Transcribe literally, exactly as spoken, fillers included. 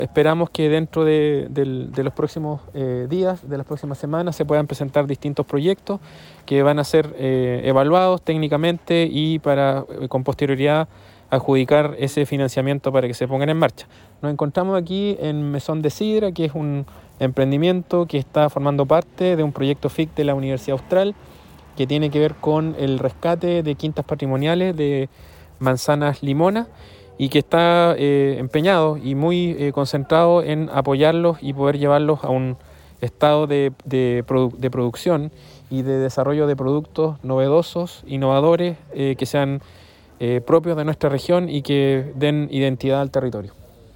Esperamos que dentro de, de, de los próximos eh, días, de las próximas semanas, se puedan presentar distintos proyectos que van a ser eh, evaluados técnicamente y para eh, con posterioridad adjudicar ese financiamiento para que se pongan en marcha. Nos encontramos aquí en Mesón de Sidra, que es un emprendimiento que está formando parte de un proyecto F I C de la Universidad Austral, que tiene que ver con el rescate de quintas patrimoniales de manzanas limona y que está eh, empeñado y muy eh, concentrado en apoyarlos y poder llevarlos a un estado de, de, produ- de producción y de desarrollo de productos novedosos, innovadores, eh, que sean eh, propios de nuestra región y que den identidad al territorio.